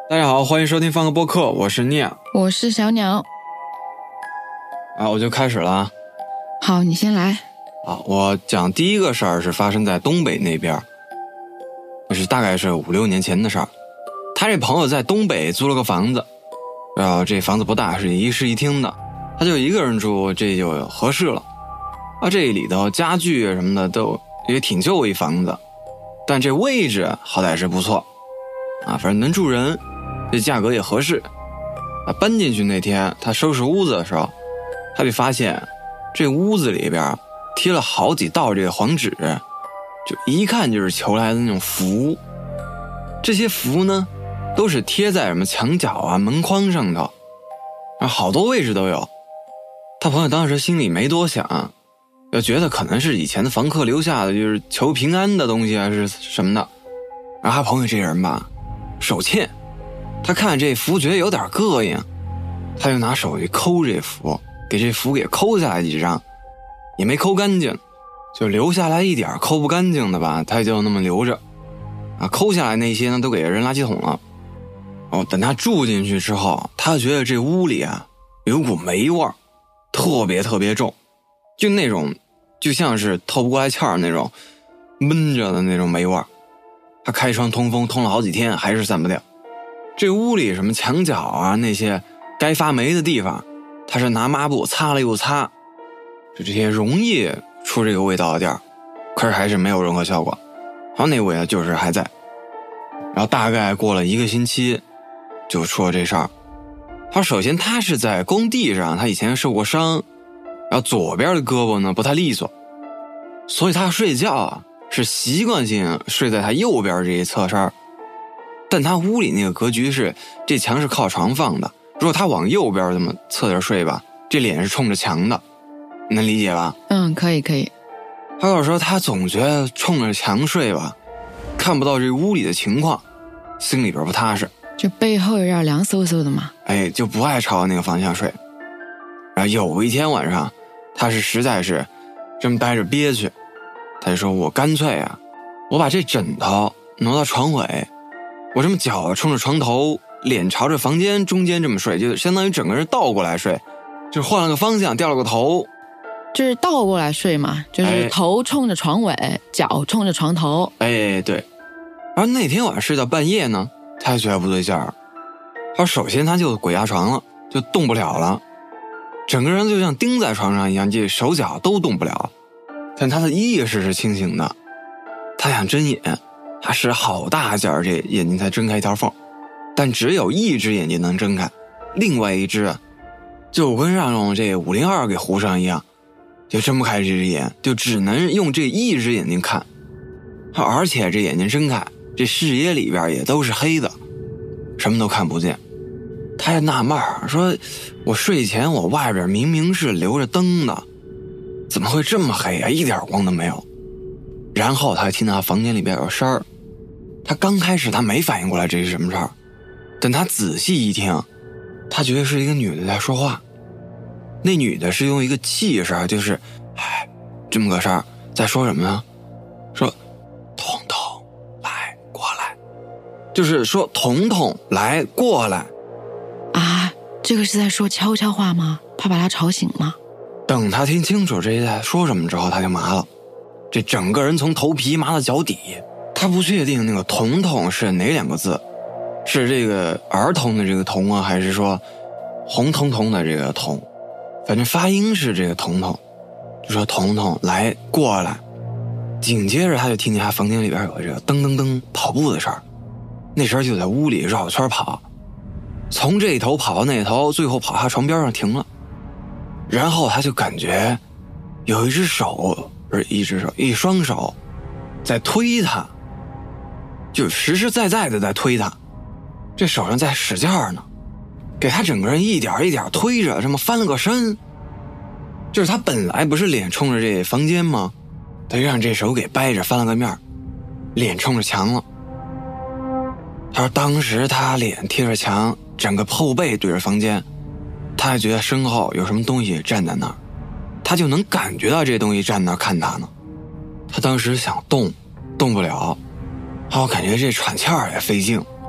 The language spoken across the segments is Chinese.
大家好，欢迎收听放个播客，我是聂， 我是小鸟。 我就开始了啊。 好，你先来。 我讲第一个事儿是发生在东北那边，大概是5-6年前的事儿。他这朋友在东北租了个房子，然后这房子不大，是一室一厅的，他就一个人住，这就合适了。这里头家具什么的都也挺旧一房子，但这位置好歹是不错反正能住人，这价格也合适。搬进去那天他收拾屋子的时候，他就发现这屋子里边贴了好几道这个黄纸，就一看就是求来的那种符。这些符呢都是贴在什么墙角门框上头，好多位置都有。他朋友当时心里没多想，就觉得可能是以前的房客留下的，就是求平安的东西还是什么的。然后他朋友这人吧手欠，他看这符觉得有点膈应，他就拿手去抠这符，给这符给抠下来几张，也没抠干净，就留下来一点抠不干净的吧，他就那么留着抠下来那些呢都给扔垃圾桶了。等他住进去之后，他觉得这屋里有股霉味儿，特别特别重，就那种就像是透不过来气儿那种闷着的那种霉味儿。他开窗通风通了好几天还是散不掉。这屋里什么墙角那些该发霉的地方，他是拿抹布擦了又擦，就这些容易出这个味道的地儿，可是还是没有任何效果。那味就是还在。然后大概过了1个星期就出了这事儿。首先他是在工地上，他以前受过伤，然后左边的胳膊呢不太利索，所以他睡觉是习惯性睡在他右边这一侧身。但他屋里那个格局是这墙是靠床放的，如果他往右边这么侧着睡吧，这脸是冲着墙的，能理解吧？ 可以。 他有时候他总觉得冲着墙睡吧，看不到这屋里的情况，心里边不踏实， 就背后有点凉飕飕的嘛。 就不爱朝那个方向睡。然后有一天晚上，他是实在是这么待着憋屈，他就说我干脆我把这枕头挪到床尾，我这么脚冲着床头，脸朝着房间中间这么睡，就相当于整个人倒过来睡，就是换了个方向，掉了个头， 就是倒过来睡嘛，就是头冲着床尾，脚冲着床头。 对。然后那天晚上睡到半夜呢，他就觉得不对劲儿。首先他就鬼压床了，就动不了了，整个人就像钉在床上一样，这手脚都动不了。但他的意识是清醒的，他想睁眼，他使好大劲儿，这眼睛才睁开一条缝，但只有一只眼睛能睁开，另外一只就跟让这502给糊上一样，就睁不开这只眼，就只能用这一只眼睛看。而且这眼睛睁开，这视野里边也都是黑的，什么都看不见。他也纳闷说，我睡前我外边明明是留着灯的，怎么会这么黑一点光都没有。然后他听到房间里边有声儿，他刚开始他没反应过来这是什么事儿，等他仔细一听，他觉得是一个女的在说话。那女的是用一个气声，就是这么个声儿，在说什么呢？说彤彤来过来，就是说彤彤来过来。 这个是在说悄悄话吗？怕把他吵醒吗？ 等他听清楚这在说什么之后，他就麻了，这整个人从头皮麻到脚底。他不确定那个彤彤是哪2个字，是这个儿童的这个童还是说红彤彤的这个彤，反正发音是这个彤彤，就说彤彤来过来。紧接着他就听见他房间里边有这个噔噔噔跑步的事儿，那时候就在屋里绕圈跑，从这头跑到那头，最后跑他床边上停了。然后他就感觉有一双手在推他，就实实在在的在推他，这手上在使劲呢，给他整个人一点一点推着，这么翻了个身。就是他本来不是脸冲着这房间吗？他就让这手给掰着翻了个面，脸冲着墙了。他说当时他脸贴着墙，整个后背对着房间，他还觉得身后有什么东西站在那儿，他就能感觉到这东西站那儿看他呢。他当时想动不了，我感觉这喘气儿也费劲，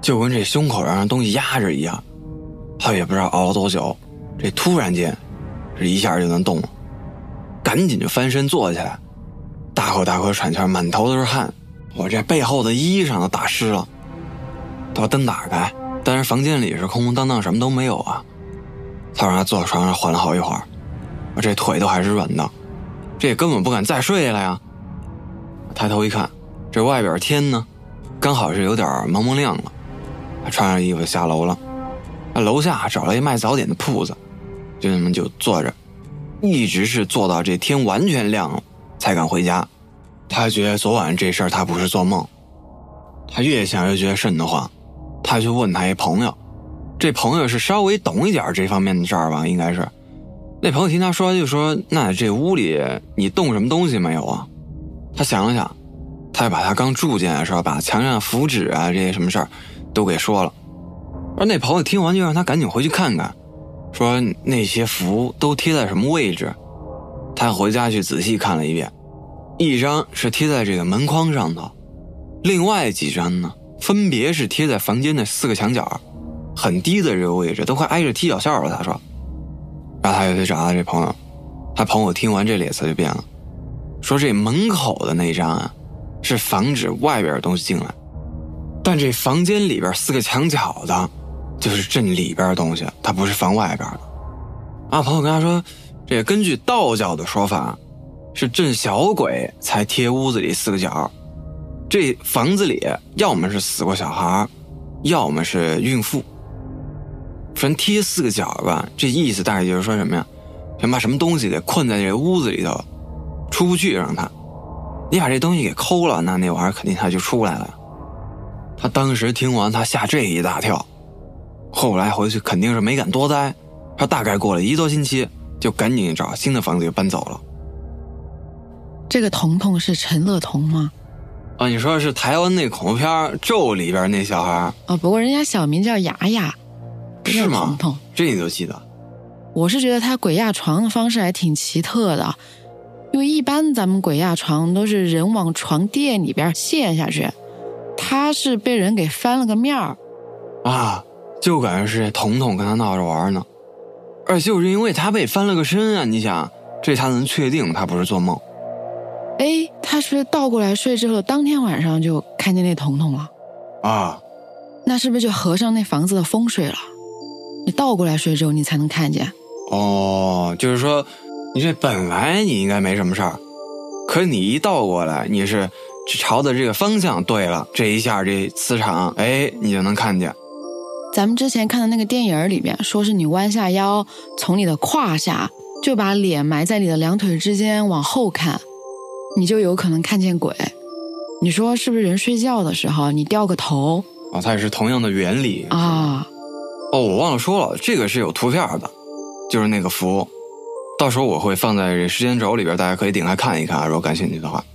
就跟这胸口上的东西压着一样。他也不知道熬了多久，这突然间这一下就能动了，赶紧就翻身坐起来，大口大口喘气，满头都是汗，我这背后的衣裳都打湿了。他把灯打开，但是房间里是空空荡荡，什么都没有啊。他让他坐床上缓了好一会儿，我这腿都还是软的，这也根本不敢再睡了呀。抬头一看，这外边天呢刚好是有点蒙蒙亮了，他穿上衣服下楼了。楼下找了一卖早点的铺子，就那么就坐着，一直是坐到这天完全亮了才敢回家。他觉得昨晚这事儿他不是做梦，他越想越觉得瘆得慌。他就问他一朋友，这朋友是稍微懂一点这方面的事儿吧，应该是。那朋友听他说就说，那这屋里你动什么东西没有啊？他想了想，他就把他刚住进来的时候把墙上符纸啊这些什么事儿都给说了。而那朋友听完就让他赶紧回去看看，说那些符都贴在什么位置。他回家去仔细看了一遍，一张是贴在这个门框上头，另外几张呢分别是贴在房间的4个墙角，很低的这个位置，都快挨着踢脚线了。他说，然后他又去找他这朋友，他朋友听完这脸色就变了，说这门口的那张啊是防止外边的东西进来，但这房间里边4个墙角的就是镇里边的东西，它不是防外边的。啊，朋友跟他说，这根据道教的说法，是镇小鬼才贴屋子里4个角，这房子里要么是死过小孩，要么是孕妇。反正贴4个角吧，这意思大概就是说什么呀？想把什么东西给困在这屋子里头，出不去，让他，你把这东西给抠了，那玩意儿肯定他就出来了。他当时听完，他吓这一大跳。后来回去肯定是没敢多待，他大概过了1多星期，就赶紧找新的房子就搬走了。 这个彤彤是陈乐彤吗？ 啊，你说的是台湾那恐怖片《咒》里边那小孩？ 不过人家小名叫雅雅， 是吗？ 彤彤， 这你都记得？ 我是觉得他鬼压床的方式还挺奇特的，因为一般咱们鬼压床都是人往床垫里边陷下去，他是被人给翻了个面儿啊。就感觉是彤彤跟他闹着玩呢，而就是因为他被翻了个身啊，你想，这他能确定他不是做梦。 他是不是倒过来睡之后，当天晚上就看见那彤彤了啊？ 那是不是就合上那房子的风水了？你倒过来睡之后，你才能看见。 哦，就是说，你这本来你应该没什么事儿，可你一倒过来，你是朝的这个方向对了，这一下这磁场，你就能看见。 咱们之前看的那个电影里面，说是你弯下腰，从你的胯下就把脸埋在你的2腿之间往后看，你就有可能看见鬼。你说是不是人睡觉的时候你掉个头？ 它也是同样的原理啊。 我忘了说了，这个是有图片的，就是那个符，到时候我会放在这时间轴里边，大家可以点开看一看，如果感兴趣的话。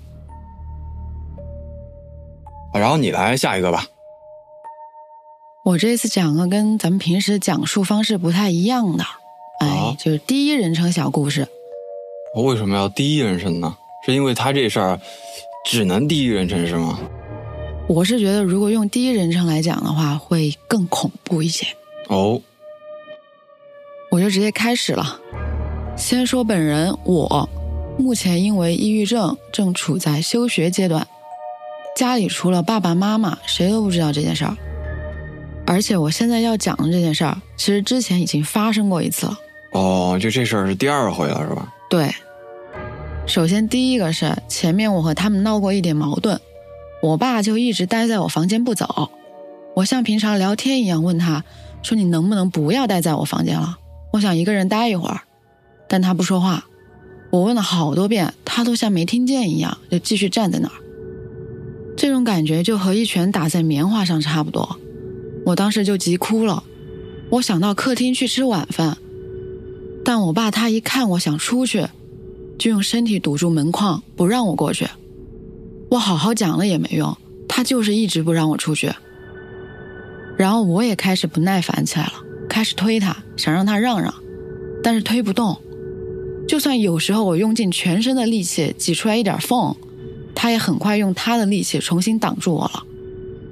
然后你来下一个吧。 我这次讲个跟咱们平时讲述方式不太一样的，就是第一人称小故事。 我为什么要第一人称呢？是因为他这事儿只能第一人称是吗？ 我是觉得如果用第一人称来讲的话，会更恐怖一些。我就直接开始了。先说本人，我目前因为抑郁症正处在休学阶段，家里除了爸爸妈妈，谁都不知道这件事儿。而且我现在要讲的这件事儿，其实之前已经发生过一次了。 就这事儿是第2回了是吧？ 对。首先第一个是前面我和他们闹过一点矛盾，我爸就一直待在我房间不走。我像平常聊天一样问他，说你能不能不要待在我房间了，我想一个人待一会儿。但他不说话，我问了好多遍，他都像没听见一样，就继续站在那儿。这种感觉就和一拳打在棉花上差不多。我当时就急哭了，我想到客厅去吃晚饭，但我爸他一看我想出去，就用身体堵住门框，不让我过去。我好好讲了也没用，他就是一直不让我出去。然后我也开始不耐烦起来了，开始推他，想让他让让，但是推不动。就算有时候我用尽全身的力气挤出来一点缝，他也很快用他的力气重新挡住我了。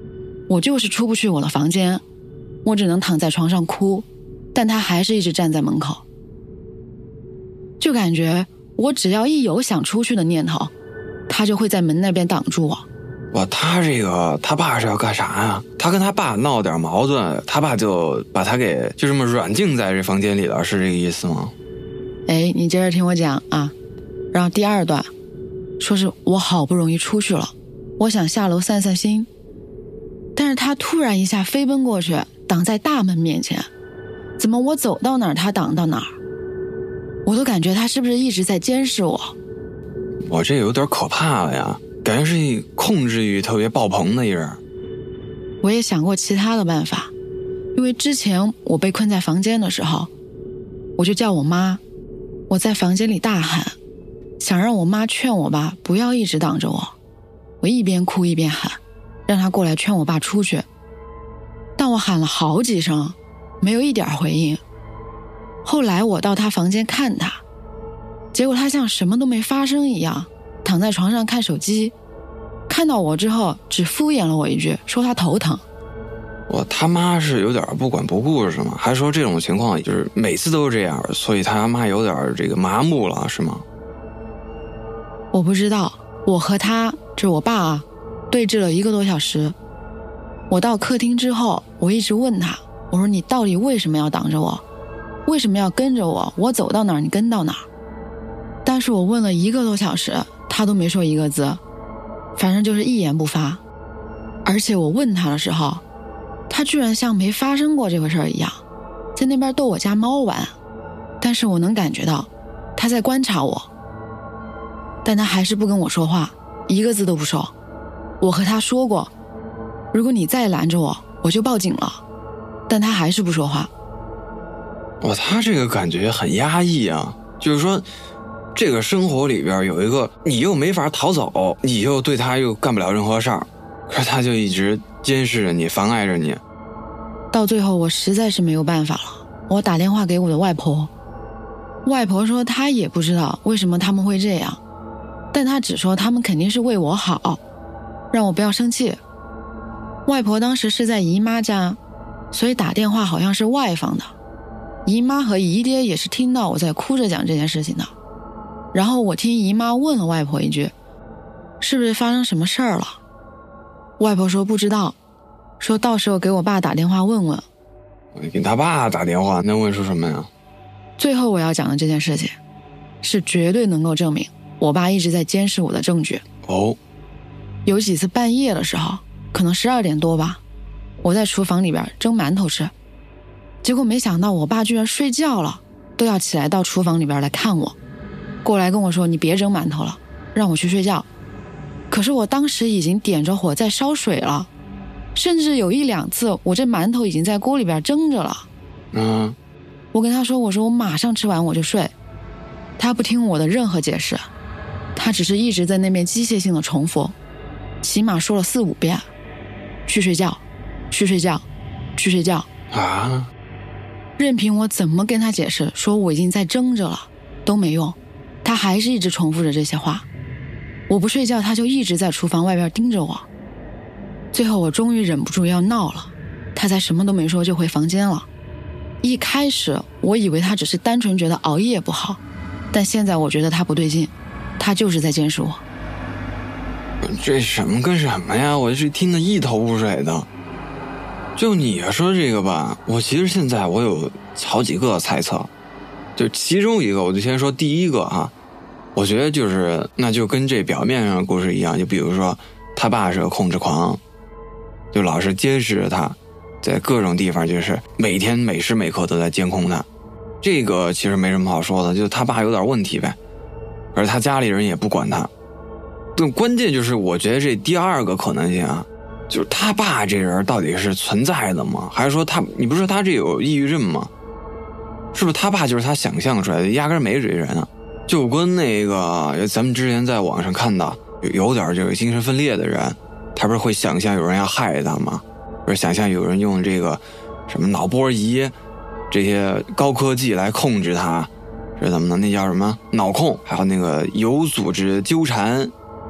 我就是出不去我的房间，我只能躺在床上哭，但他还是一直站在门口。就感觉我只要一有想出去的念头，他就会在门那边挡住我。 哇，他爸是要干啥呀？他跟他爸闹点矛盾，他爸就把他给就这么软禁在这房间里了，是这个意思吗？ 哎，你接着听我讲啊。然后第二段说是我好不容易出去了，我想下楼散散心，但是他突然一下飞奔过去，挡在大门面前。怎么我走到哪儿他挡到哪儿？我都感觉他是不是一直在监视我？ 我这有点可怕了呀，感觉是一控制欲特别爆棚的一人。 我也想过其他的办法，因为之前我被困在房间的时候，我就叫我妈，我在房间里大喊，想让我妈劝我爸不要一直挡着我。我一边哭一边喊，让他过来劝我爸出去。但我喊了好几声，没有一点回应。后来我到他房间看他，结果他像什么都没发生一样，躺在床上看手机。看到我之后只敷衍了我一句，说他头疼。 我他妈是有点不管不顾是吗？还说这种情况就是每次都是这样，所以他妈有点这个麻木了是吗？ 我不知道，我和他就是我爸啊，对峙了1个多小时。我到客厅之后，我一直问他，我说你到底为什么要挡着我？为什么要跟着我？我走到哪儿你跟到哪儿？但是我问了1个多小时，他都没说一个字，反正就是一言不发。而且我问他的时候，他居然像没发生过这个事儿一样，在那边逗我家猫玩。但是我能感觉到他在观察我，但他还是不跟我说话，一个字都不说。我和他说过，如果你再拦着我，我就报警了，但他还是不说话。 哇，他这个感觉很压抑啊，就是说这个生活里边有一个你又没法逃走，你又对他又干不了任何事儿，可是他就一直监视着你，妨碍着你。 到最后我实在是没有办法了，我打电话给我的外婆。外婆说她也不知道为什么他们会这样，但她只说他们肯定是为我好，让我不要生气。外婆当时是在姨妈家，所以打电话好像是外方的。姨妈和姨爹也是听到我在哭着讲这件事情的。然后我听姨妈问了外婆一句，是不是发生什么事儿了？外婆说不知道，说到时候给我爸打电话问问。 我给他爸打电话，能问出什么呀？ 最后我要讲的这件事情是绝对能够证明我爸一直在监视我的证据。 哦， 有几次半夜的时候，可能12点多吧，我在厨房里边蒸馒头吃，结果没想到我爸居然睡觉了，都要起来到厨房里边来看我，过来跟我说你别蒸馒头了，让我去睡觉。可是我当时已经点着火在烧水了，甚至有1、2次我这馒头已经在锅里边蒸着了。我跟他说，我说我马上吃完我就睡。他不听我的任何解释，他只是一直在那边机械性的重复，起码说了4、5遍，去睡觉，去睡觉，去睡觉啊！ 任凭我怎么跟他解释，说我已经在蒸着了，都没用，他还是一直重复着这些话。我不睡觉，他就一直在厨房外边盯着我。最后我终于忍不住要闹了，他才什么都没说就回房间了。一开始我以为他只是单纯觉得熬夜不好，但现在我觉得他不对劲，他就是在监视我。 这什么跟什么呀，我是听得一头雾水的。就你说这个吧，我其实现在我有好几个猜测，就其中一个我就先说第一个啊，我觉得就是那就跟这表面上的故事一样，就比如说他爸是个控制狂，就老是监视着他，在各种地方就是每天每时每刻都在监控他。这个其实没什么好说的，就他爸有点问题呗，而他家里人也不管他。更关键就是我觉得这第二个可能性啊，就是他爸这人到底是存在的吗？还是说你不是说他这有抑郁症吗？是不是他爸就是他想象出来的，压根没这人啊？就跟那个咱们之前在网上看到有点这个精神分裂的人，他不是会想象有人要害他吗？不是想象有人用这个什么脑波仪这些高科技来控制他，是怎么的？那叫什么脑控，还有那个有组织纠缠，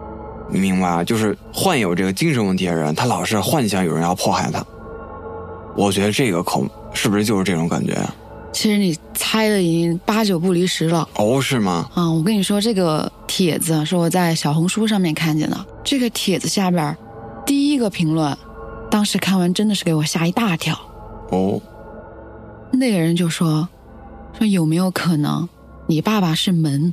你明白吧？就是患有这个精神问题的人，他老是幻想有人要迫害他。我觉得这个是不是就是这种感觉啊？ 其实你猜的已经8、9不离10了。 哦，是吗？ 我跟你说，这个帖子是我在小红书上面看见的。这个帖子下边第一个评论，当时看完真的是给我吓一大跳。 哦， 那个人就说有没有可能你爸爸是门？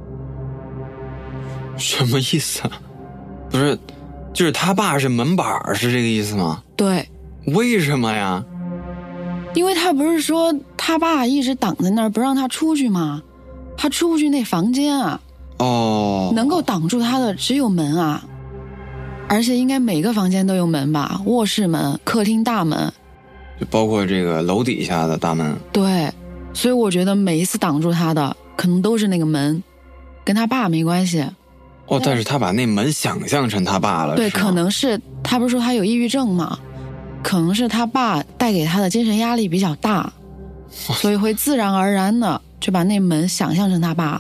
什么意思啊？不是，就是他爸是门板，是这个意思吗？ 对。 为什么呀？ 因为他不是说他爸一直挡在那儿不让他出去吗？他出不去那房间啊。 哦， 能够挡住他的只有门啊，而且应该每个房间都有门吧，卧室门、客厅大门， 就包括这个楼底下的大门。 对，所以我觉得每一次挡住他的可能都是那个门，跟他爸没关系。 哦，但是他把那门想象成他爸了。 对， 是吗？ 可能是他不是说他有抑郁症吗？可能是他爸带给他的精神压力比较大，所以会自然而然的就把那门想象成他爸。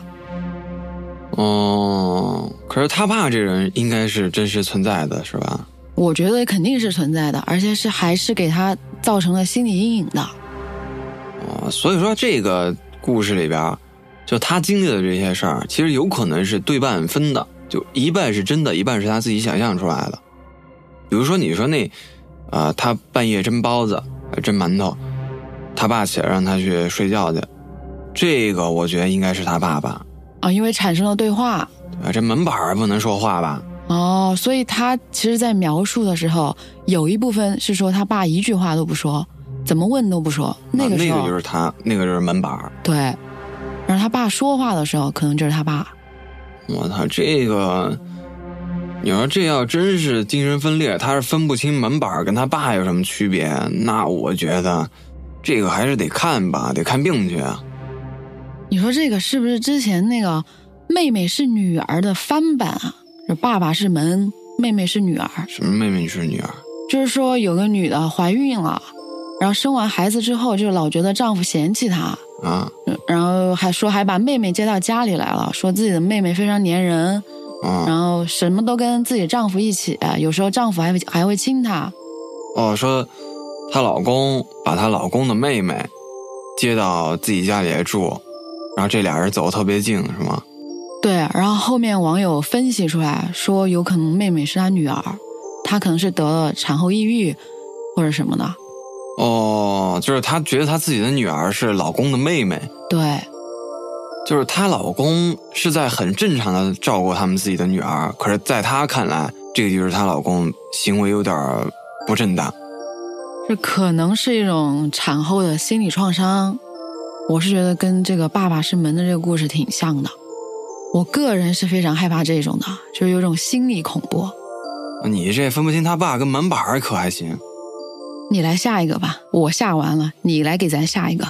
哦，可是他爸这人应该是真实存在的，是吧？ 我觉得肯定是存在的，而且还是给他造成了心理阴影的。 所以说这个故事里边，就他经历的这些事儿，其实有可能是对半分的，就一半是真的，一半是他自己想象出来的。比如说你说那他半夜蒸包子、蒸馒头，他爸起来让他去睡觉去，这个我觉得应该是他爸爸因为产生了对话。 这门板不能说话吧？ 所以他其实在描述的时候有一部分是说他爸一句话都不说，怎么问都不说，那个时候那个就是他，那个就是门板。 对，然后他爸说话的时候可能就是他爸。 我操，这个你说这要真是精神分裂，他是分不清门板跟他爸有什么区别，那我觉得这个还是得看吧，得看病去啊。 你说这个是不是之前那个妹妹是女儿的翻版啊？就爸爸是门，妹妹是女儿。 什么妹妹是女儿？ 就是说有个女的怀孕了，然后生完孩子之后就老觉得丈夫嫌弃她啊， 然后还把妹妹接到家里来了，说自己的妹妹非常粘人然后什么都跟自己丈夫一起，有时候丈夫还会亲她。 说她老公把她老公的妹妹接到自己家里来住，然后这俩人走得特别近，是吗？ 对，然后后面网友分析出来说有可能妹妹是她女儿，她可能是得了产后抑郁或者什么的。 就是她觉得她自己的女儿是老公的妹妹。 对， 就是她老公是在很正常的照顾他们自己的女儿，可是在她看来，这个就是她老公行为有点不正当。 这可能是一种产后的心理创伤，我是觉得跟这个爸爸是门的这个故事挺像的。我个人是非常害怕这种的，就是有种心理恐怖。 你这分不清他爸跟门板可还行？ 你来下一个吧，我下完了，你来给咱下一个。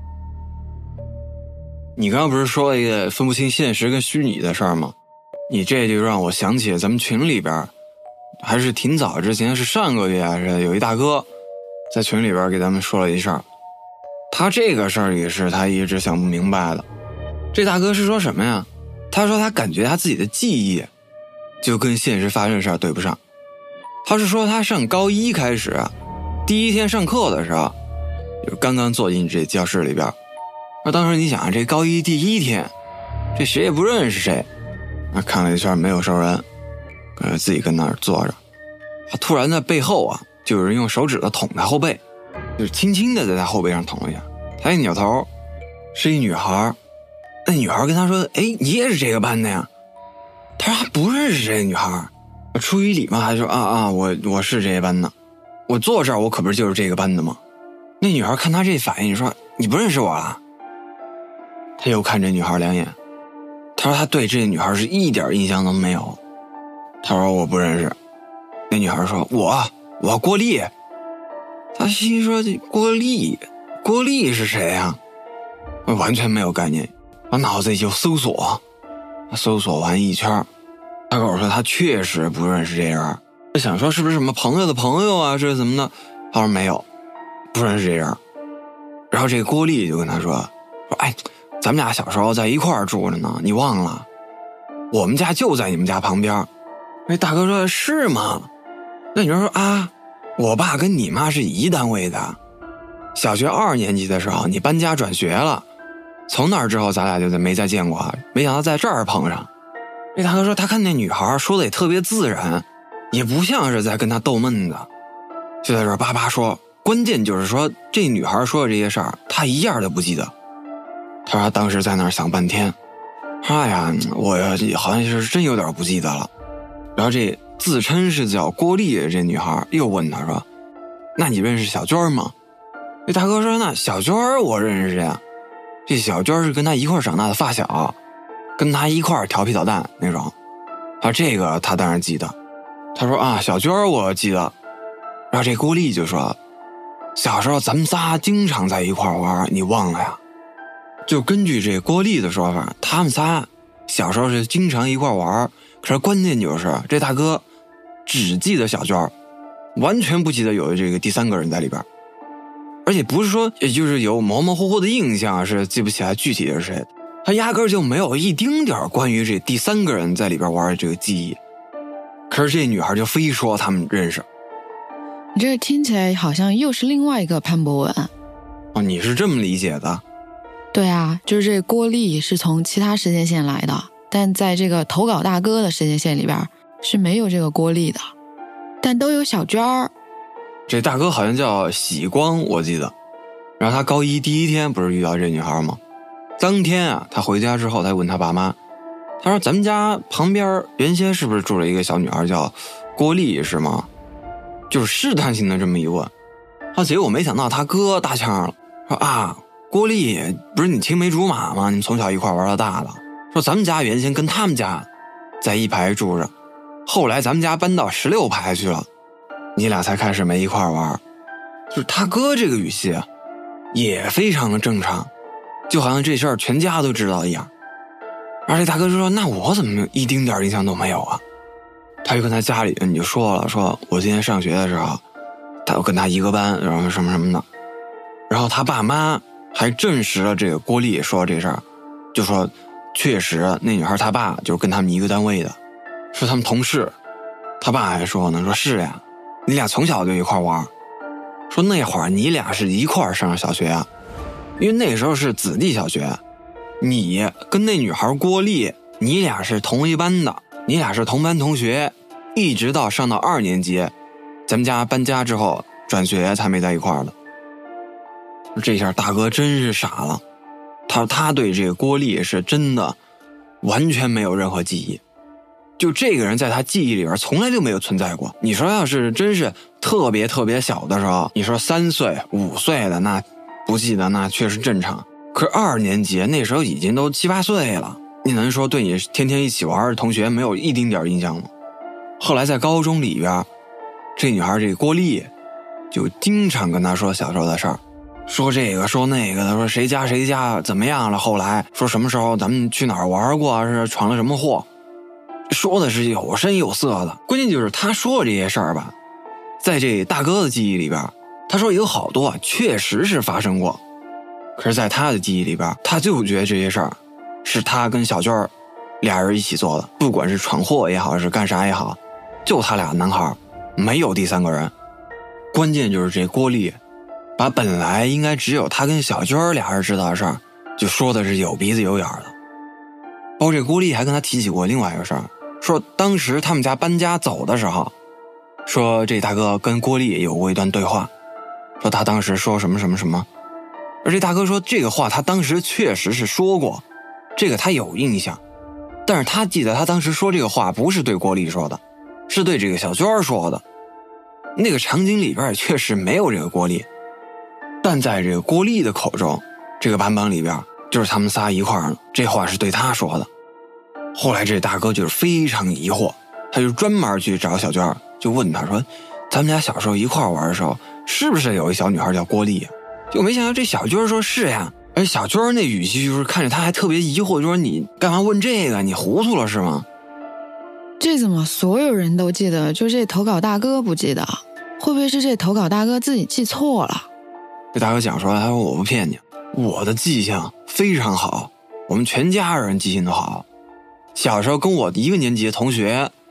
你刚刚不是说了一个分不清现实跟虚拟的事儿吗？你这就让我想起咱们群里边，还是挺早之前，是上个月是有一大哥在群里边给咱们说了一事儿。他这个事儿也是他一直想不明白的。这大哥是说什么呀？他说他感觉他自己的记忆就跟现实发生的事儿对不上。他是说他上高一开始第一天上课的时候，就刚刚坐进这教室里边。那当时你想这高一第一天，这谁也不认识谁，看了一圈没有熟人，自己跟那儿坐着。突然在背后就有人用手指头捅他后背，就是轻轻的在他后背上捅了一下。他一扭头，是一女孩。那女孩跟他说：“哎，你也是这个班的呀？”他说还不认识这个女孩，出于礼貌还说：“我是这个班的，我坐这儿我可不是就是这个班的吗？”那女孩看他这反应说：“你不认识我了？”他又看这女孩两眼，他说他对这女孩是一点印象都没有。他说我不认识。那女孩说：“我郭丽。”他心说这郭丽是谁呀？我完全没有概念。我脑子里就搜索完一圈，他跟我说他确实不认识这人。想说是不是什么朋友的朋友啊，这是怎么的？他说没有，不认识这人。然后这个郭丽就跟他说：“哎，咱们俩小时候在一块儿住着呢，你忘了？我们家就在你们家旁边。 那大哥说是吗？那女孩说啊，我爸跟你妈是一单位的，小学2年级的时候你搬家转学了，从那之后咱俩就没再见过，没想到在这儿碰上。这大哥说他看那女孩说的也特别自然，也不像是在跟他逗闷子，就在这叭叭说。关键就是说这女孩说的这些事儿他一样都不记得。他说他当时在那儿想半天，哎呀我好像是真有点不记得了。然后这自称是叫郭丽的这女孩又问他说，那你认识小娟吗？这大哥说那小娟我认识呀，这小娟是跟他一块长大的发小，跟他一块调皮捣蛋那种。这个他当然记得。他说啊小娟我记得。然后这郭丽就说，小时候咱们仨经常在一块玩，你忘了呀？就根据这郭丽的说法，他们仨小时候是经常一块玩，可是关键就是这大哥只记得小娟，完全不记得有这个第三个人在里边。而且不是说也就是有模模糊糊的印象，是记不起来具体是谁的，他压根就没有一丁点关于这第三个人在里边玩的这个记忆。可是这女孩就非说他们认识。 你这听起来好像又是另外一个潘博文。 哦，你是这么理解的？ 对啊，就是这郭丽是从其他时间线来的，但在这个投稿大哥的时间线里边是没有这个郭丽的，但都有小娟儿。 这大哥好像叫喜光我记得。然后他高一第一天不是遇到这女孩吗？当天啊他回家之后他问他爸妈，他说咱们家旁边原先是不是住了一个小女孩叫郭丽是吗？就是试探性的这么一问。结果没想到他哥搭腔了，说啊郭丽不是你青梅竹马吗？你们从小一块玩到大的，说咱们家原先跟他们家在一排住着，后来咱们家搬到16排去了，你俩才开始没一块玩。就是他哥这个语气啊也非常的正常，就好像这事儿全家都知道一样。而且大哥说那我怎么一丁点印象都没有啊？他就跟他家里人就说了，说我今天上学的时候他跟他一个班，然后什么什么的。然后他爸妈还证实了这个郭丽说这事儿，就说确实那女孩他爸就是跟他们一个单位的，是他们同事。他爸还说呢，说是呀，你俩从小就一块玩，说那会儿你俩是一块上小学啊，因为那时候是子弟小学，你跟那女孩郭丽你俩是同一班的，你俩是同班同学，一直到上到2年级咱们家搬家之后转学才没在一块的。这下大哥真是傻了，他对这个郭丽是真的完全没有任何记忆，就这个人在他记忆里边从来就没有存在过。你说要是真是特别特别小的时候，你说3岁5岁的那不记得那确实正常，可是2年级那时候已经都7、8岁了，你能说对你天天一起玩的同学没有一丁点印象吗？后来在高中里边，这女孩这个郭丽就经常跟他说小时候的事儿，说这个说那个的，说谁家谁家怎么样了，后来说什么时候咱们去哪儿玩过，是闯了什么祸，说的是有声有色的。关键就是他说的这些事儿吧，在这大哥的记忆里边，他说有好多确实是发生过，可是在他的记忆里边，他就觉得这些事儿是他跟小娟俩人一起做的，不管是闯祸也好是干啥也好，就他俩男孩，没有第三个人。关键就是这郭丽把本来应该只有他跟小娟俩人知道的事儿就说的是有鼻子有眼的。包括这郭丽还跟他提起过另外一个事儿，说当时他们家搬家走的时候，说这大哥跟郭丽有过一段对话，说他当时说什么什么什么，而这大哥说这个话他当时确实是说过，这个他有印象，但是他记得他当时说这个话不是对郭丽说的，是对这个小娟说的。那个场景里边也确实没有这个郭丽，但在这个郭丽的口中，这个版本里边就是他们仨一块儿呢，这话是对他说的。后来这大哥就是非常疑惑，他就专门去找小娟，就问他说咱们家小时候一块玩的时候是不是有一小女孩叫郭丽啊？就没想到这小娟说是呀，而小娟那语气就是看着他还特别疑惑，就说你干嘛问这个，你糊涂了是吗？ 这怎么所有人都记得，就这投稿大哥不记得？会不会是这投稿大哥自己记错了？ 这大哥讲说，他说我不骗你，我的记性非常好，我们全家人记性都好。小时候跟我一个年级的同学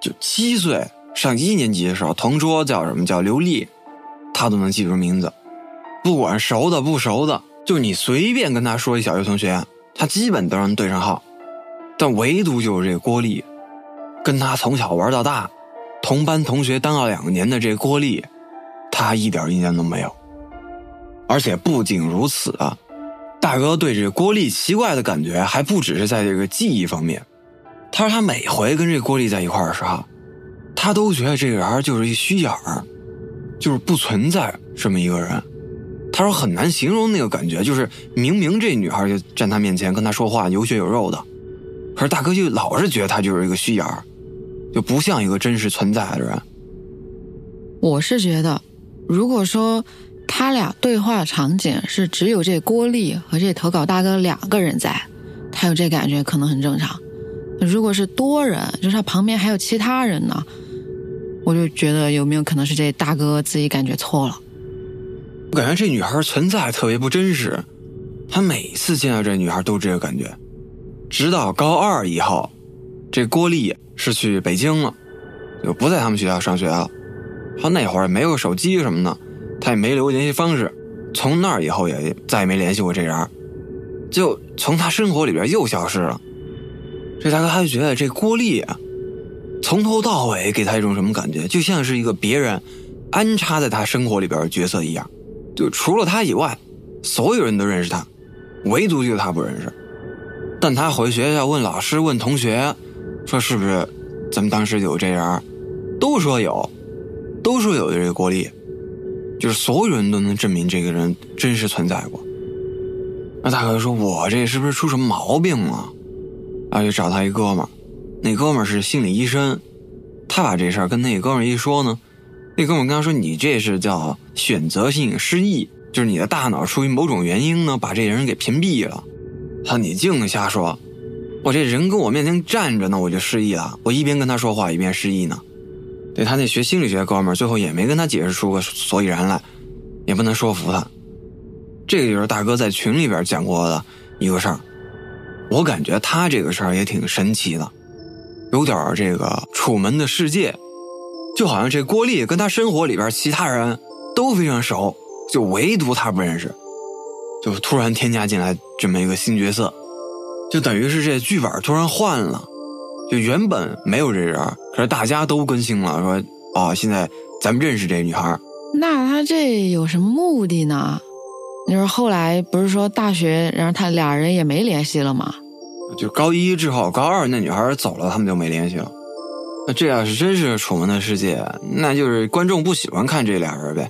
就7岁上1年级的时候，同桌叫什么叫刘丽，他都能记住名字，不管熟的不熟的，就你随便跟他说一小学同学，他基本都能对上号。但唯独就是这郭丽，跟他从小玩到大，同班同学当了2年的这郭丽，他一点印象都没有。而且不仅如此啊，大哥对这郭丽奇怪的感觉还不只是在这个记忆方面。他说他每回跟这郭丽在一块儿的时候，他都觉得这个人就是一虚眼儿，就是不存在这么一个人。他说很难形容那个感觉，就是明明这女孩就站他面前跟他说话有血有肉的，可是大哥就老是觉得他就是一个虚眼儿，就不像一个真实存在的人。 我是觉得如果说他俩对话场景是只有这郭丽和这投稿大哥2个人在，他有这感觉可能很正常。如果是多人，就是他旁边还有其他人呢，我就觉得有没有可能是这大哥自己感觉错了。 我感觉这女孩存在特别不真实，他每次见到这女孩都这个感觉。直到高2以后，这郭丽是去北京了，就不在他们学校上学了。他那会儿没有手机什么的，他也没留联系方式，从那儿以后也再也没联系过这人，就从他生活里边又消失了。这大哥他就觉得这郭丽啊，从头到尾给他一种什么感觉，就像是一个别人安插在他生活里边的角色一样，就除了他以外，所有人都认识他，唯独就他不认识。但他回学校问老师问同学，说是不是咱们当时有这人，都说有，都说有这个郭丽，就是所有人都能证明这个人真实存在过。那大哥说我这是不是出什么毛病了？然后就找他一哥们儿，那哥们儿是心理医生，他把这事儿跟那哥们儿一说呢，那哥们儿跟他说你这是叫选择性失忆，就是你的大脑出于某种原因呢把这人给屏蔽了。他说你净瞎说，我这人跟我面前站着呢我就失忆了，我一边跟他说话一边失忆呢。对，他那学心理学哥们儿最后也没跟他解释出个所以然来，也不能说服他。这个就是大哥在群里边讲过的一个事儿，我感觉他这个事儿也挺神奇的，有点这个楚门的世界，就好像这郭丽跟他生活里边其他人都非常熟，就唯独他不认识，就突然添加进来这么一个新角色，就等于是这剧本突然换了，就原本没有这人，可是大家都更新了，说哦，现在咱们认识这女孩。 那他这有什么目的呢？就是后来不是说大学，然后他俩人也没联系了吗？ 就高1之后，高2那女孩走了，他们就没联系了。那这要是真是楚门的世界，那就是观众不喜欢看这俩人呗。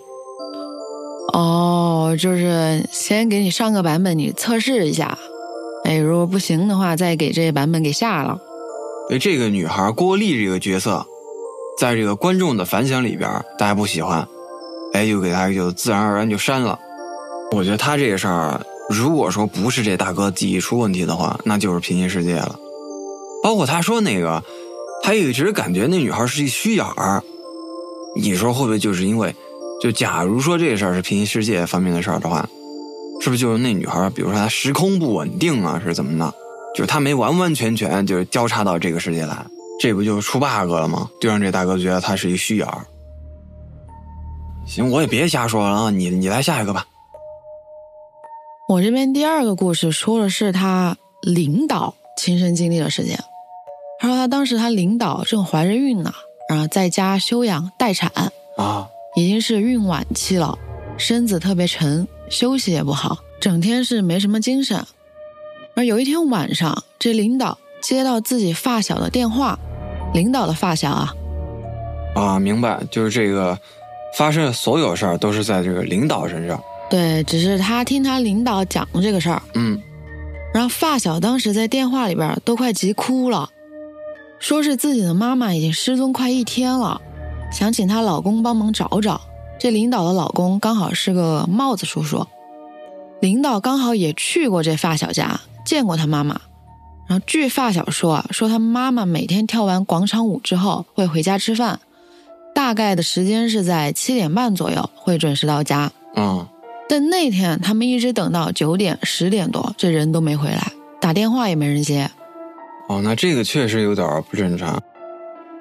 哦，就是先给你上个版本，你测试一下，哎，如果不行的话，再给这版本给下了。 所以这个女孩郭丽这个角色，在这个观众的反响里边，大家不喜欢，哎，就给她就自然而然就删了。我觉得他这个事儿，如果说不是这大哥记忆出问题的话，那就是平行世界了。包括他说那个，他一直感觉那女孩是一虚眼儿，你说会不会就是因为，就假如说这事儿是平行世界方面的事儿的话，是不是就是那女孩，比如说她时空不稳定啊，是怎么的？就是她没完完全全就是交叉到这个世界来，这不就出 bug 了吗？就让这大哥觉得他是一虚眼儿。行，我也别瞎说了啊，你来下一个吧。 我这边第2个故事说的是他领导亲身经历的事件。他说他当时他领导正怀着孕呢，然后在家休养待产啊， 已经是孕晚期了，身子特别沉，休息也不好，整天是没什么精神。而有一天晚上，这领导接到自己发小的电话，领导的发小啊， 明白，就是这个发生的所有事儿都是在这个领导身上。 对，只是他听他领导讲的这个事儿。然后发小当时在电话里边都快急哭了，说是自己的妈妈已经失踪快1天了，想请她老公帮忙找找。这领导的老公刚好是个帽子叔叔，领导刚好也去过这发小家，见过他妈妈。然后据发小说他妈妈每天跳完广场舞之后会回家吃饭，大概的时间是在7点半左右会准时到家。但那天他们一直等到9点10点多，这人都没回来，打电话也没人接。 那这个确实有点不正常。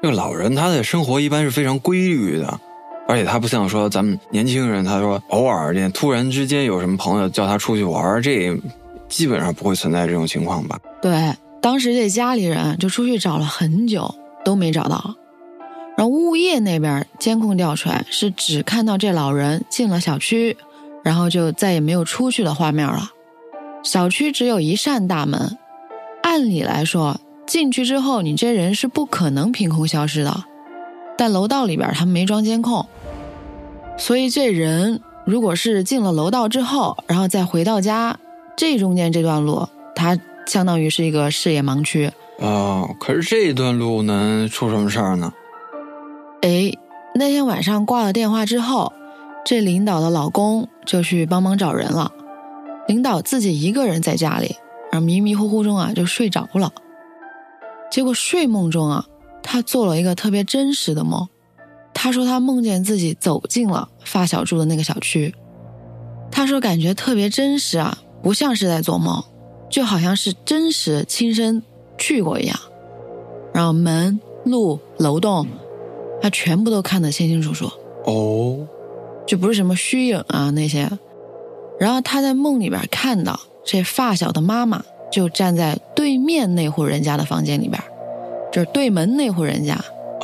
这个老人他的生活一般是非常规律的，而且他不像说咱们年轻人，他说偶尔这突然之间有什么朋友叫他出去玩，这基本上不会存在这种情况吧？ 对，当时这家里人就出去找了很久都没找到，然后物业那边监控调出来是只看到这老人进了小区，然后就再也没有出去的画面了。小区只有一扇大门，按理来说进去之后你这人是不可能凭空消失的，但楼道里边他们没装监控，所以这人如果是进了楼道之后然后再回到家，这中间这段路他相当于是一个视野盲区。 可是这段路能出什么事儿呢？ 那天晚上挂了电话之后，这领导的老公就去帮忙找人了，领导自己一个人在家里，然后迷迷糊糊中就睡着了。结果睡梦中他做了一个特别真实的梦。他说他梦见自己走进了发小住的那个小区，他说感觉特别真实不像是在做梦，就好像是真实亲身去过一样，然后门路楼栋他全部都看得清清楚楚。就不是什么虚影那些。然后他在梦里边看到这发小的妈妈就站在对面那户人家的房间里边，就是对门那户人家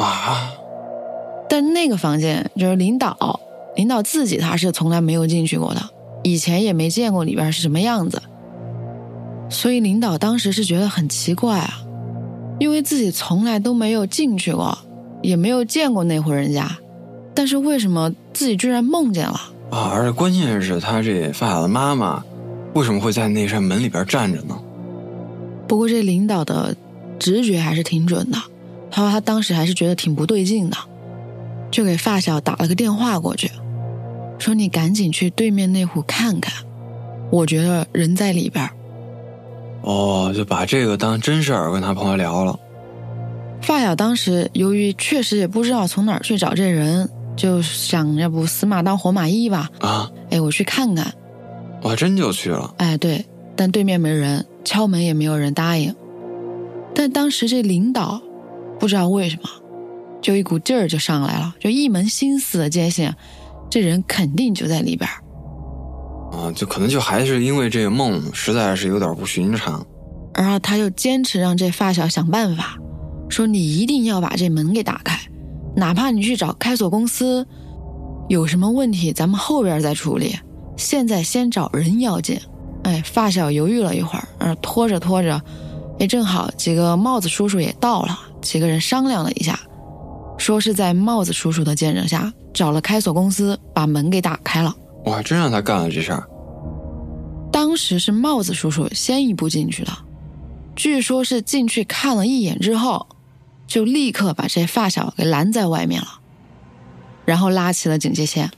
但那个房间就是领导自己他是从来没有进去过的，以前也没见过里边是什么样子，所以领导当时是觉得很奇怪因为自己从来都没有进去过，也没有见过那户人家，但是为什么自己居然梦见了而且关键是他这发小的妈妈为什么会在那扇门里边站着呢？ 不过这领导的直觉还是挺准的，他说他当时还是觉得挺不对劲的，就给发小打了个电话过去，说你赶紧去对面那户看看，我觉得人在里边。 就把这个当真事儿跟他朋友聊了。 发小当时由于确实也不知道从哪儿去找这人，就想要不死马当活马医吧我去看看。 真就去了。 对，但对面没人，敲门也没有人答应。但当时这领导不知道为什么就一股劲儿就上来了，就一门心思的坚信这人肯定就在里边就可能就还是因为这个梦实在是有点不寻常， 然后他就坚持让这发小想办法，说你一定要把这门给打开，哪怕你去找开锁公司，有什么问题咱们后边再处理，现在先找人要紧。发小犹豫了一会儿，拖着正好几个帽子叔叔也到了，几个人商量了一下，说是在帽子叔叔的见证下找了开锁公司把门给打开了。 真让他干了这事儿。 当时是帽子叔叔先一步进去的，据说是进去看了一眼之后就立刻把这发小给拦在外面了，然后拉起了警戒线。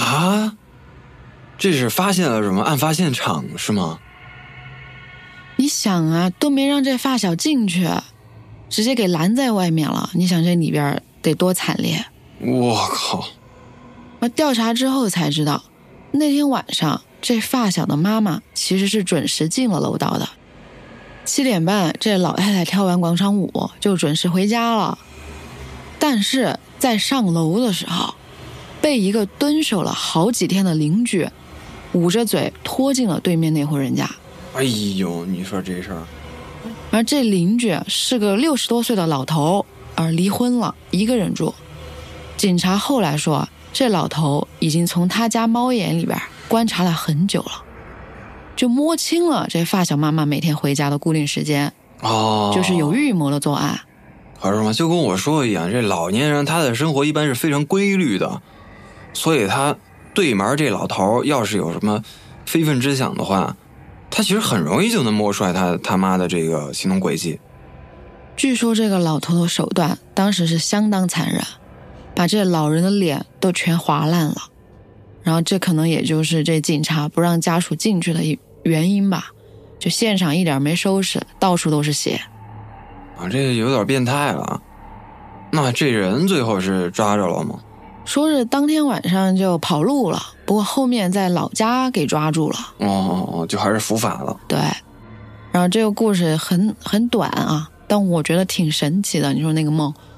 这是发现了什么案发现场是吗？ 你想都没让这发小进去，直接给拦在外面了，你想这里边得多惨烈。 我靠。 调查之后才知道，那天晚上这发小的妈妈其实是准时进了楼道的，7点半这老太太跳完广场舞就准时回家了，但是在上楼的时候被一个蹲守了好几天的邻居捂着嘴拖进了对面那户人家。 你说这事儿。 而这邻居是个60多岁的老头，离婚了，一个人住。警察后来说这老头已经从他家猫眼里边观察了很久了，就摸清了这发小妈妈每天回家的固定时间就是有预谋的作案。 可是嘛，就跟我说一样，这老年人他的生活一般是非常规律的，所以他对门这老头要是有什么非分之想的话，他其实很容易就能摸出来他妈的这个行动轨迹。 据说这个老头的手段当时是相当残忍，把这老人的脸都全划烂了，然后这可能也就是这警察不让家属进去的原因吧，就现场一点没收拾，到处都是血这个有点变态了。那这人最后是抓着了吗？ 说是当天晚上就跑路了，不过后面在老家给抓住了。 就还是伏法了。 对，然后这个故事很短但我觉得挺神奇的。你说那个梦，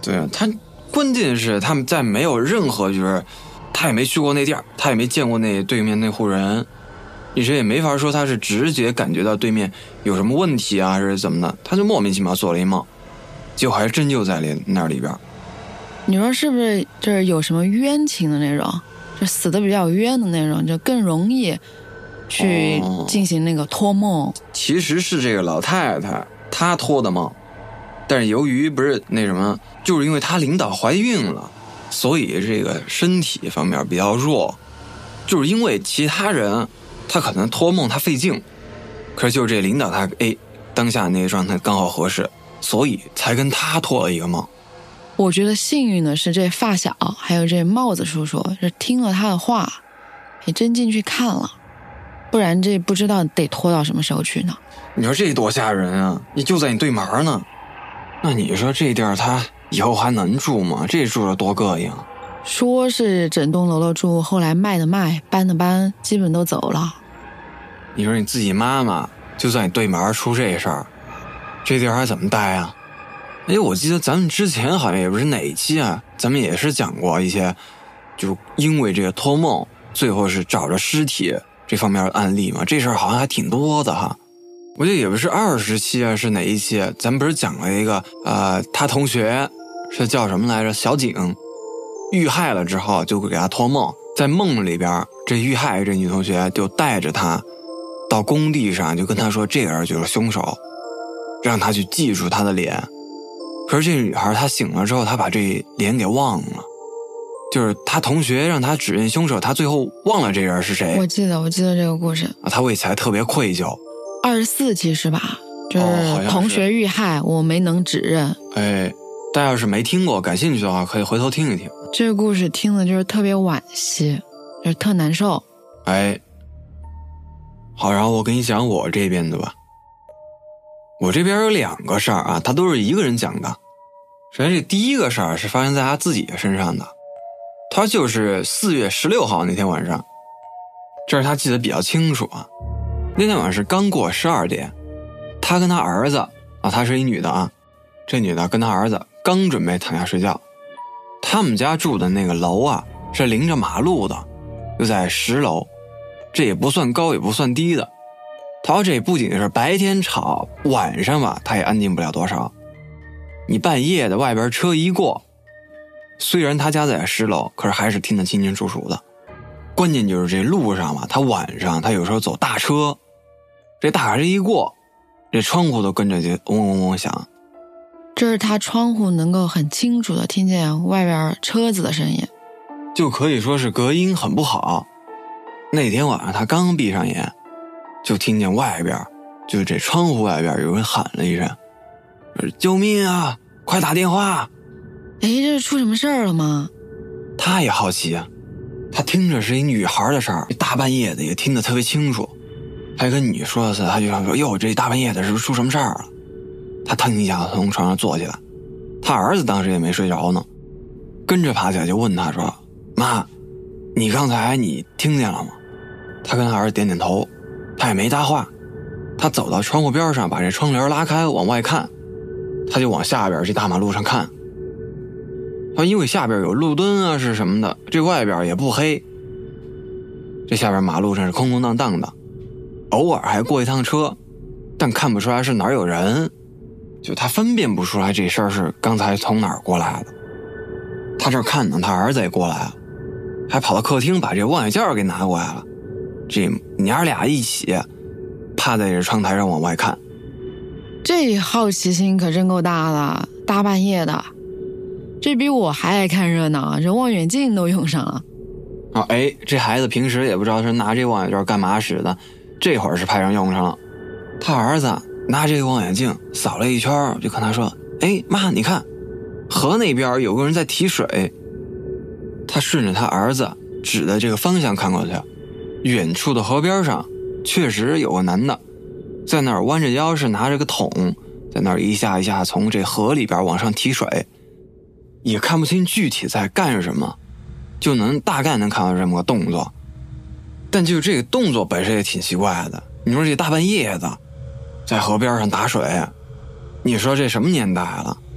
对啊，他关键是他们在没有任何就是他也没去过那地儿，他也没见过那对面那户人，你这也没法说他是直觉感觉到对面有什么问题啊，还是怎么的，他就莫名其妙做了一梦，结果还真就在那里边。 你说是不是就是有什么冤情的那种，就死的比较冤的那种，就更容易去进行那个托梦？ 其实是这个老太太她托的梦，但是由于不是那什么，就是因为她领导怀孕了，所以这个身体方面比较弱，就是因为其他人他可能托梦他费劲，可是就是这领导他当下那个状态刚好合适，所以才跟他托了一个梦。 我觉得幸运的是这发小还有这帽子叔叔是听了他的话也真进去看了，不然这不知道得拖到什么时候去呢。 你说这多吓人啊，你就在你对门呢，那你说这地儿他以后还能住吗？这住了多膈应。 说是整栋楼的住，后来卖的卖，搬的搬，基本都走了。 你说你自己妈妈就在你对门出这事儿，这地儿还怎么待啊？我记得咱们之前好像也不是哪一期啊，咱们也是讲过一些就因为这个托梦最后是找着尸体这方面的案例嘛，这事儿好像还挺多的哈。我记得也不是20期啊，是哪一期咱们不是讲了一个他同学是叫什么来着，小景遇害了之后就给他托梦，在梦里边这遇害这女同学就带着他到工地上，就跟他说这个人就是凶手，让他去记住他的脸。可是这女孩她醒了之后，她把这脸给忘了，就是她同学让她指认凶手，她最后忘了这人是谁。 我记得这个故事啊，她为此还特别愧疚。 24期是吧？就是同学遇害，我没能指认。 大家要是没听过感兴趣的话可以回头听一听。 这个故事听的就是特别惋惜，就是特难受。 好，然后我跟你讲我这边的吧。我这边有2个事儿啊，他都是一个人讲的。首先这第一个事儿是发生在他自己身上的，他就是4月16号那天晚上，这是他记得比较清楚啊。那天晚上是刚过12点，他跟他儿子啊，她是一女的啊，这女的跟他儿子刚准备躺下睡觉。他们家住的那个楼啊是临着马路的，就在10楼，这也不算高也不算低的。他说这不仅是白天吵，晚上吧他也安静不了多少。你半夜的外边车一过，虽然他家在10楼，可是还是听得清清楚楚的。关键就是这路上嘛，他晚上他有时候走大车，这大卡车一过，这窗户都跟着就嗡嗡嗡响。 这是他窗户能够很清楚的听见外边车子的声音， 就可以说是隔音很不好。那天晚上他刚闭上眼，就听见外边就是这窗户外边有人喊了一声，救命啊，快打电话。 这是出什么事儿了吗？ 他也好奇啊，他听着是一女孩的声儿，大半夜的也听得特别清楚。他跟你说的是，他就想说哟，这大半夜的是不是出什么事儿了？他腾一下从床上坐起来，他儿子当时也没睡着呢，跟着爬起来就问他说，妈，你刚才你听见了吗？他跟他儿子点点头，他也没搭话。他走到窗户边上，把这窗帘拉开往外看，他就往下边这大马路上看。他因为下边有路灯啊是什么的，这外边也不黑，这下边马路上是空空荡荡的，偶尔还过一趟车，但看不出来是哪儿有人，就他分辨不出来这事儿是刚才从哪儿过来的。他这看呢，他儿子也过来了，还跑到客厅把这望远镜给拿过来了，这娘俩一起趴在这窗台上往外看。 这好奇心可真够大的，大半夜的，这比我还爱看热闹啊，这望远镜都用上了。 这孩子平时也不知道是拿这望远镜干嘛使的，这会儿是派上用场了。他儿子拿这个望远镜扫了一圈，就跟他说，妈，你看河那边有个人在提水。他顺着他儿子指的这个方向看过去，远处的河边上确实有个男的在那儿弯着腰，是拿着个桶在那儿一下一下从这河里边往上提水，也看不清具体在干什么，就能大概能看到这么个动作。但就这个动作本身也挺奇怪的，你说这大半夜的在河边上打水，你说这什么年代了？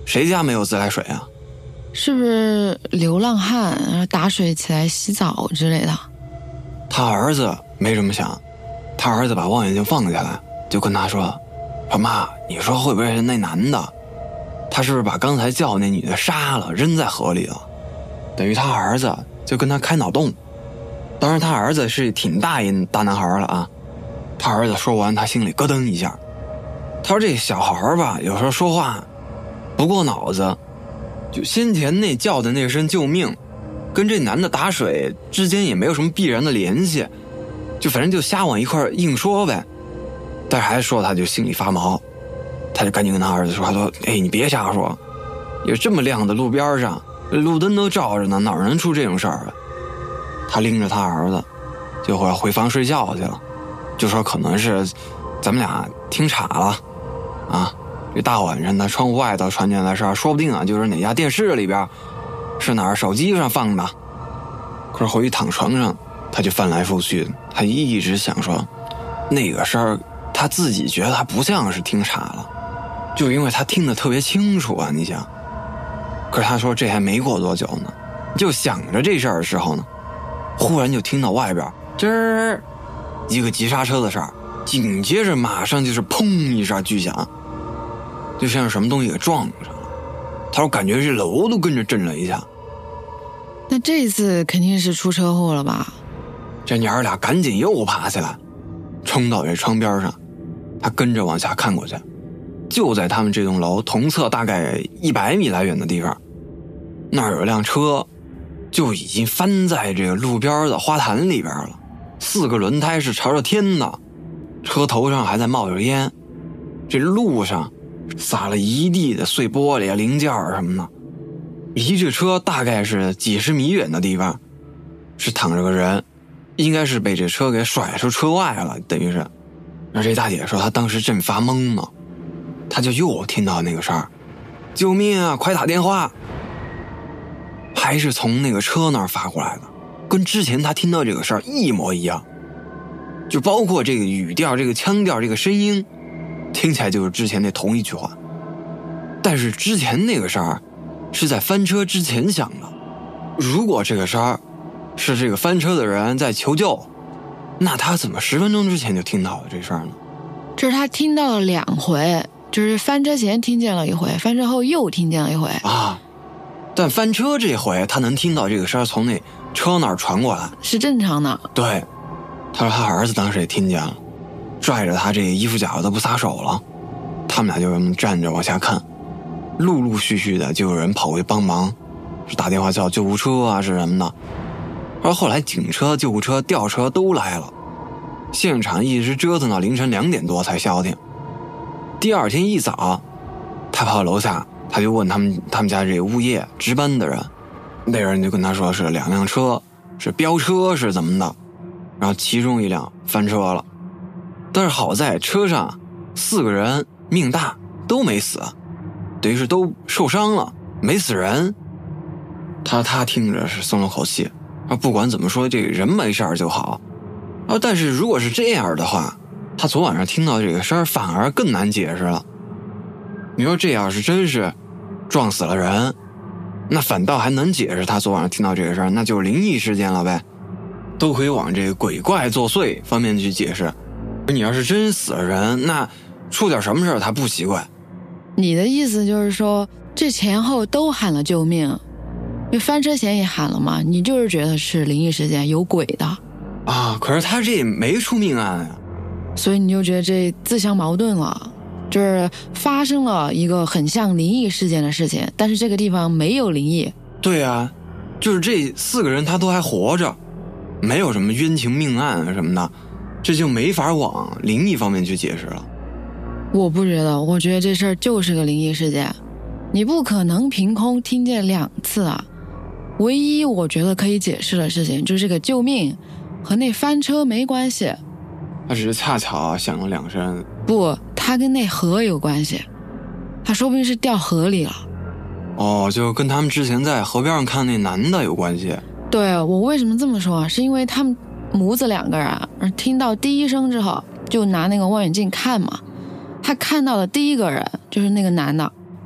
谁家没有自来水啊？ 是不是流浪汉打水起来洗澡之类的？ 他儿子没这么想，他儿子把望远镜放下来，就跟他说妈，你说会不会是那男的？他是不是把刚才叫那女的杀了，扔在河里了？等于他儿子就跟他开脑洞。当然他儿子是挺大一大男孩了啊。他儿子说完，他心里咯噔一下。他说这小孩吧，有时候说话不过脑子，就先前那叫的那声救命，跟这男的打水之间也没有什么必然的联系，就反正就瞎往一块硬说呗。但是还说他就心里发毛，他就赶紧跟他儿子说，他说你别瞎说，有这么亮的路边上，路灯都照着呢，哪能出这种事儿啊？他拎着他儿子就回房睡觉去了，就说可能是咱们俩听岔了啊，这大晚上的窗户外头传进来的事儿，说不定啊就是哪家电视里边是哪儿手机上放的。可是回去躺床上他就翻来覆去，他一直想说那个事儿他自己觉得他不像是听岔了，就因为他听得特别清楚啊，你想。可是他说这还没过多久呢，就想着这事儿的时候呢，忽然就听到外边这一个急刹车的事儿，紧接着马上就是砰一声巨响，就像是什么东西给撞上了。他说感觉这楼都跟着震了一下。 那这次肯定是出车祸了吧？ 这娘儿俩赶紧又爬起来，冲到这窗边上，他跟着往下看过去，就在他们这栋楼同侧大概100米来远的地方，那儿有一辆车就已经翻在这个路边的花坛里边了，4个轮胎是朝着天的，车头上还在冒着烟，这路上撒了一地的碎玻璃啊、零件什么的。离这车大概是几十米远的地方是躺着个人，应该是被这车给甩出车外了，等于是。那这大姐说她当时正发懵呢，她就又听到那个声儿，救命啊，快打电话。还是从那个车那儿发过来的，跟之前她听到这个事儿一模一样，就包括这个语调、这个腔调、这个声音，听起来就是之前那同一句话。但是之前那个事儿是在翻车之前响的，如果这个事儿是这个翻车的人在求救，那他怎么10分钟之前就听到了这事儿呢？ 这是他听到了2回，就是翻车前听见了一回，翻车后又听见了一回啊。但翻车这回他能听到这个声儿从那车那儿传过来， 是正常的。 对，他说他儿子当时也听见了，拽着他这衣服角都不撒手了，他们俩就这么站着往下看，陆陆续续的就有人跑过去帮忙，是打电话叫救护车啊，是什么的。而后来警车、救护车、吊车都来了，现场一直折腾到凌晨2点多才消停。第二天一早，他跑到楼下，他就问他们家这物业值班的人，那人就跟他说是2辆车，是飙车是怎么的，然后其中一辆翻车了。但是好在车上4个人命大都没死，等于是都受伤了，没死人。他听着是松了口气，不管怎么说这个人没事儿就好。但是如果是这样的话，他昨晚上听到这个声儿反而更难解释了。你说这要是真是撞死了人，那反倒还能解释他昨晚上听到这个声儿，那就是灵异事件了呗，都可以往这个鬼怪作祟方面去解释。你要是真死了人，那出点什么事儿他不奇怪。 你的意思就是说这前后都喊了救命，因为翻车前也喊了嘛，你就是觉得是灵异事件有鬼的啊？可是他这没出命案啊， 所以你就觉得这自相矛盾了，就是发生了一个很像灵异事件的事情，但是这个地方没有灵异。 对啊，就是这4个人他都还活着，没有什么冤情命案什么的，这就没法往灵异方面去解释了。 我不觉得，我觉得这事儿就是个灵异事件，你不可能凭空听见2次啊。唯一我觉得可以解释的事情就是这个救命和那翻车没关系， 他只是恰巧响了2声。 不，他跟那河有关系，他说不定是掉河里了。 哦，就跟他们之前在河边上看那男的有关系。 对，我为什么这么说，是因为他们母子2个人听到第1声之后就拿那个望远镜看嘛，他看到的第一个人就是那个男的，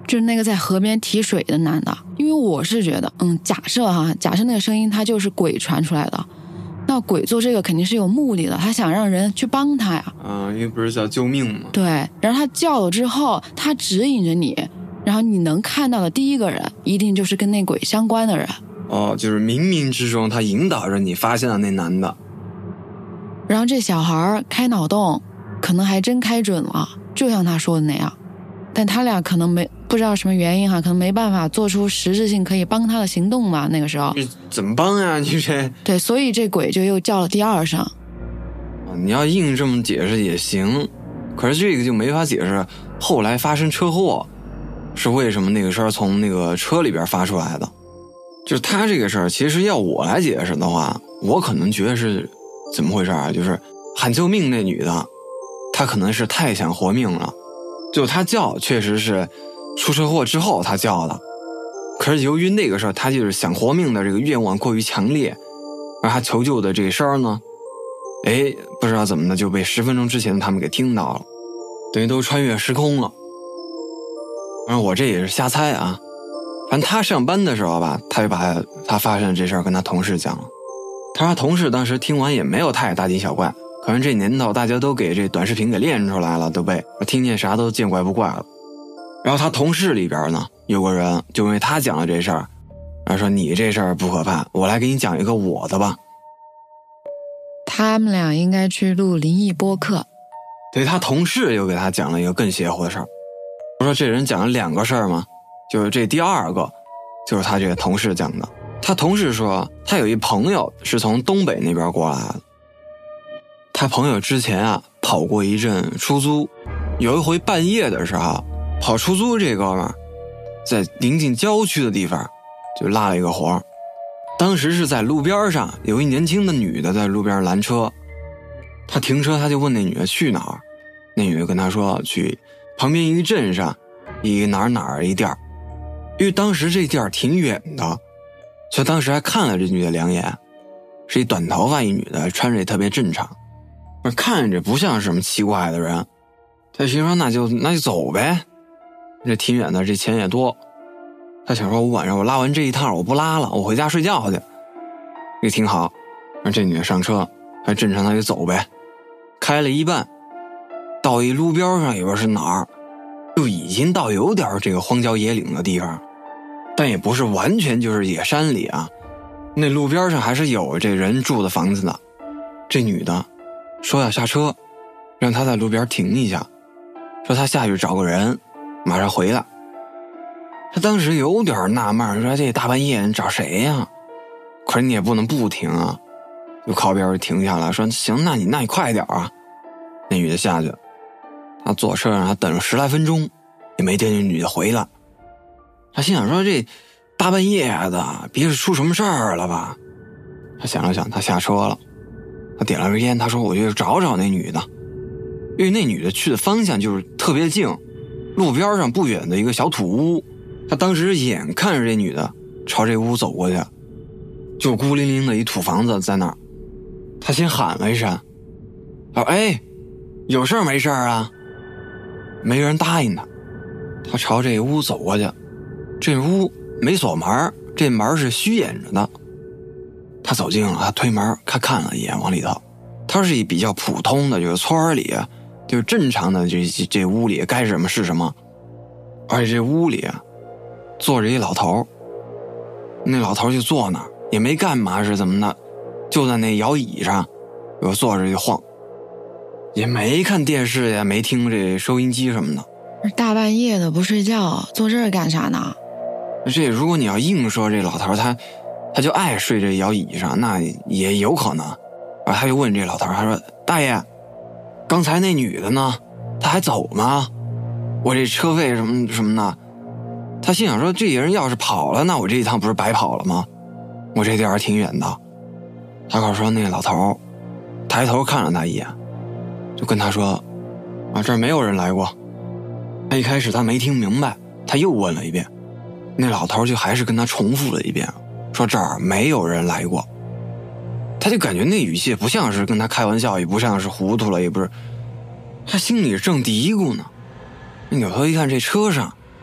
就是那个在河边提水的男的。因为我是觉得假设那个声音它就是鬼传出来的，那鬼做这个肯定是有目的的，他想让人去帮他呀。 因为不是叫救命吗？ 对，然后他叫了之后，他指引着你，然后你能看到的第一个人一定就是跟那鬼相关的人。 就是冥冥之中他引导着你发现了那男的。 然后这小孩开脑洞可能还真开准了，就像他说的那样，但他俩可能不知道什么原因可能没办法做出实质性可以帮他的行动吧。那个时候你怎么帮呀？你这对，所以这鬼就又叫了第二声。 你要硬这么解释也行，可是这个就没法解释后来发生车祸是为什么那个声从那个车里边发出来的。就是他这个事儿，其实要我来解释的话，我可能觉得是怎么回事啊？就是喊救命那女的，她可能是太想活命了，就她叫确实是出车祸之后她叫的，可是由于那个事儿，她就是想活命的这个愿望过于强烈，而她求救的这个声儿呢，不知道怎么的就被10分钟之前他们给听到了，等于都穿越时空了。反正我这也是瞎猜啊。反正他上班的时候吧，他就把他发生这事儿跟他同事讲了。他说同事当时听完也没有太大惊小怪，可能这年头大家都给这短视频给练出来了，都被听见啥都见怪不怪了。然后他同事里边呢有个人就因为他讲了这事儿，然后说你这事儿不可怕，我来给你讲一个我的吧。 他们俩应该去录灵异播客。 对，他同事又给他讲了一个更邪乎的事儿。我说这人讲了2个事儿吗？就是这第2个就是他这个同事讲的。他同事说他有一朋友是从东北那边过来的，他朋友之前跑过一阵出租，有一回半夜的时候跑出租，这哥们儿在临近郊区的地方就拉了一个活。当时是在路边上有一年轻的女的在路边拦车，他停车，他就问那女的去哪儿，那女的跟他说去旁边一个镇上一哪儿一店儿。因为当时这店儿挺远的，所以当时还看了这女的2眼，是一短头发一女的，穿着也特别正常，看着不像什么奇怪的人。他心说那就走呗，这挺远的，这钱也多。他想说我晚上我拉完这一趟我不拉了，我回家睡觉去，也挺好。让这女的上车，还正常他就走呗。开了一半，到一路边上也不知道是哪儿，就已经到有点这个荒郊野岭的地方，但也不是完全就是野山里啊。那路边上还是有这人住的房子的。这女的说要下车，让他在路边停一下，说他下去找个人，马上回来。他当时有点纳闷，说这大半夜你找谁呀？可是你也不能不停啊，就靠边停下来，说行，那你快点啊。那女的下去，他坐车上，他等了10来分钟，也没见这女的回来。他心想说这大半夜的，别是出什么事儿了吧？他想了想，他下车了，他点了根烟，他说我就找找那女的，因为那女的去的方向就是特别近，路边上不远的一个小土屋。他当时眼看着这女的朝这屋走过去，就孤零零的一土房子在那儿。他先喊了一声，他说有事儿没事儿啊？没人答应他。他朝这屋走过去，这屋没锁门，这门是虚掩着的。他走近了，他推门，他看了一眼往里头，他是一比较普通的，就是村里就是正常的这屋里该什么是什么。而且这屋里坐着一老头，那老头就坐那儿也没干嘛是怎么的，就在那摇椅上有坐着就晃，也没看电视呀，没听这收音机什么的。 大半夜的不睡觉，坐这儿干啥呢？ 这如果你要硬说这老头他就爱睡这摇椅上，那也有可能。然后他就问这老头，他说大爷，刚才那女的呢？她还走吗？我这车费什么什么的。他心想说这人要是跑了，那我这一趟不是白跑了吗？我这地儿挺远的。他告诉说那老头抬头看了他一眼，就跟他说这儿没有人来过。他一开始他没听明白，他又问了一遍，那老头就还是跟他重复了一遍，说这儿没有人来过。他就感觉那语气不像是跟他开玩笑，也不像是糊涂了，也不是，他心里正嘀咕呢。扭头一看，这车上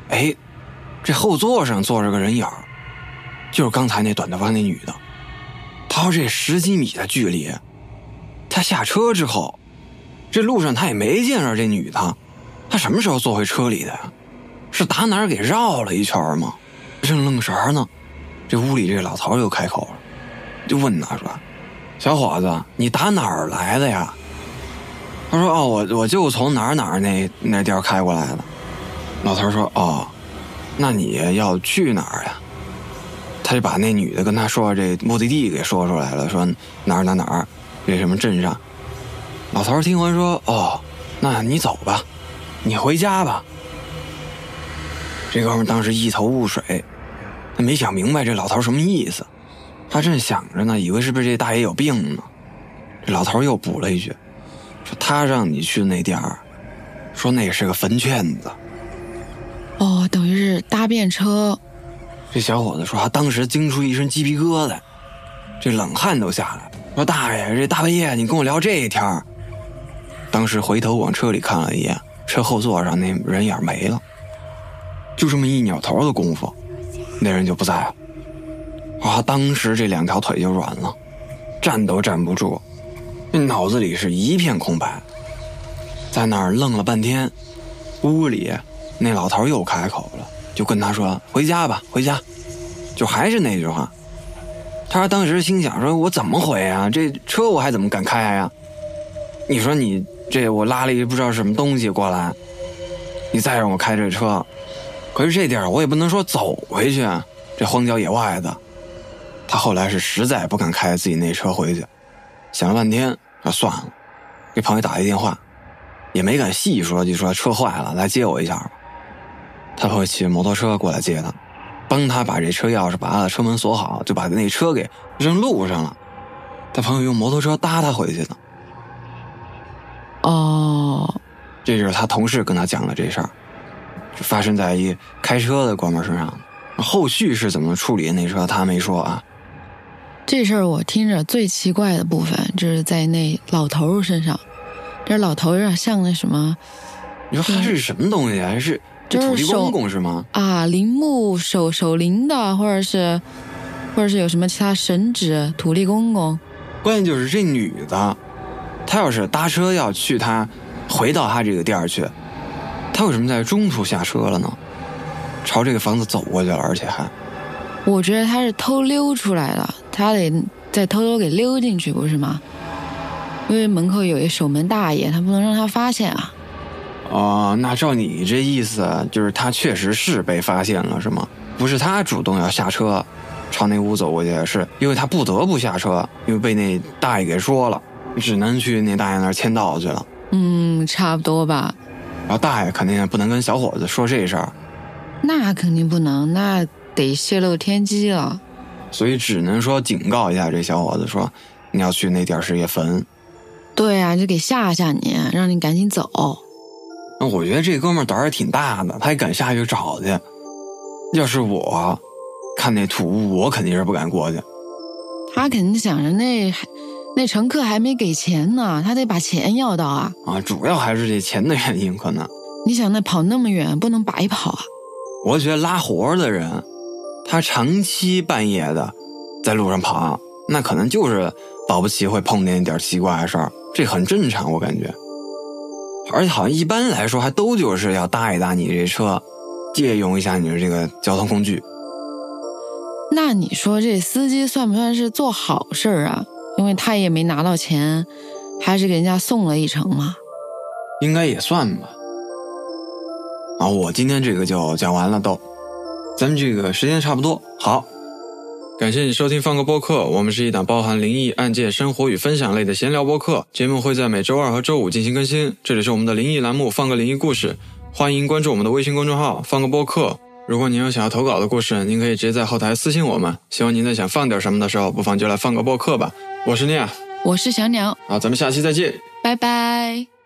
哎，这后座上坐着个人影儿，就是刚才那短头发那女的。他说这10几米的距离，他下车之后，这路上他也没见着这女的，他什么时候坐回车里的呀？是打哪儿给绕了一圈吗？正愣神呢，这屋里这老头又开口了，就问他说：“小伙子，你打哪儿来的呀？”他说：“哦，我就从哪儿那地儿开过来的。”老头说：“哦，那你要去哪儿呀？”他就把那女的跟他说这目的地给说出来了，说哪儿这什么镇上。老头听完说：“哦，那你走吧，你回家吧。”这哥们当时一头雾水，他没想明白这老头什么意思，他正想着呢，以为是不是这大爷有病呢。这老头又补了一句，说他让你去那地儿，说那是个坟圈子。 哦，等于是搭便车。 这小伙子说他当时惊出一身鸡皮疙瘩，这冷汗都下来了，说大爷，这大半夜你跟我聊这一天儿。当时回头往车里看了一眼，车后座上那人影没了，就这么一扭头的功夫，那人就不在了。当时这2条腿就软了，站都站不住，脑子里是一片空白，在那儿愣了半天。屋里那老头又开口了，就跟他说：“回家吧，回家。”就还是那句话。他当时心想说：“我怎么回啊？这车我还怎么敢开呀？你说你这我拉了一不知道什么东西过来，你再让我开这车，可是这地儿我也不能说走回去，这荒郊野外的。”他后来是实在不敢开自己那车回去，想了半天，算了，给朋友打一电话，也没敢细说，就说车坏了，来接我一下吧。他朋友骑着摩托车过来接他，帮他把这车钥匙拔了，车门锁好，就把那车给扔路上了。他朋友用摩托车搭他回去的。 哦， 这就是他同事跟他讲的这事儿，就发生在一开车的哥们身上。后续是怎么处理那车他没说啊。 这事儿我听着最奇怪的部分就是在那老头身上。这老头有点像那什么， 你说他是什么东西啊？是土地公公是吗？ 啊，陵墓守灵的，或者是有什么其他神职土地公公。 关键就是这女的，她要是搭车要去她回到她这个店儿去，她为什么在中途下车了呢？朝这个房子走过去了，而且还， 我觉得她是偷溜出来的，她得再偷偷给溜进去，不是吗？因为门口有一守门大爷，他不能让他发现啊。 哦，那照你这意思，就是他确实是被发现了，是吗？不是他主动要下车，朝那屋走过去，是因为他不得不下车，因为被那大爷给说了，只能去那大爷那儿签到去了。 差不多吧。 然后大爷肯定不能跟小伙子说这事儿， 那肯定不能，那得泄露天机了。 所以只能说警告一下这小伙子，说你要去那地儿是一坟。 对啊，就给吓吓你，让你赶紧走。 那我觉得这哥们儿胆儿挺大的，他还敢下去找去。要是我看那土屋，我肯定是不敢过去。 他肯定想着那乘客还没给钱呢，他得把钱要到啊。 主要还是这钱的原因可能。 你想那跑那么远，不能白跑啊。 我觉得拉活的人，他长期半夜的在路上跑，那可能就是保不齐会碰见一点奇怪的事儿，这很正常，我感觉。而且好像一般来说还都就是要搭一搭你这车，借用一下你的这个交通工具。 那你说这司机算不算是做好事啊？因为他也没拿到钱，还是给人家送了一程嘛。 应该也算吧。我今天这个就讲完了都，咱们这个时间差不多。好，感谢你收听放个播客，我们是一档包含灵异、案件、生活与分享类的闲聊播客，节目会在每周2和周5进行更新。这里是我们的灵异栏目放个灵异故事，欢迎关注我们的微信公众号放个播客。如果您有想要投稿的故事，您可以直接在后台私信我们，希望您在想放点什么的时候，不妨就来放个播客吧。我是念， 我是小鸟。 好，咱们下期再见， 拜拜。